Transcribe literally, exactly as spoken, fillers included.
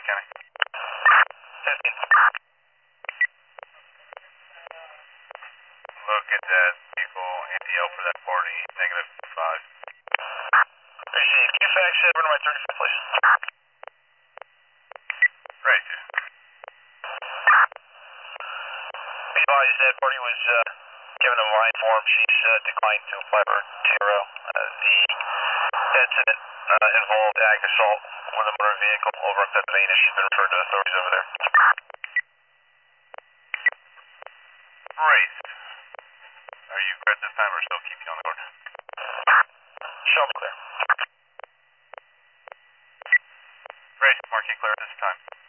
King County. fifteen. Look at that vehicle, A T L for that party, negative five. Receive. Q fax, uh, run right thirty-five, please. Right, two. Be advised that party was uh, given a line form. She's uh, declined to apply for T R O. Uh, the incident uh, involved ag assault with a motor vehicle over in Pennsylvania. She's been referred to authorities over there. Race. Are you clear at this time or still keeping on the road? Show me clear. Race, marking clear at this time.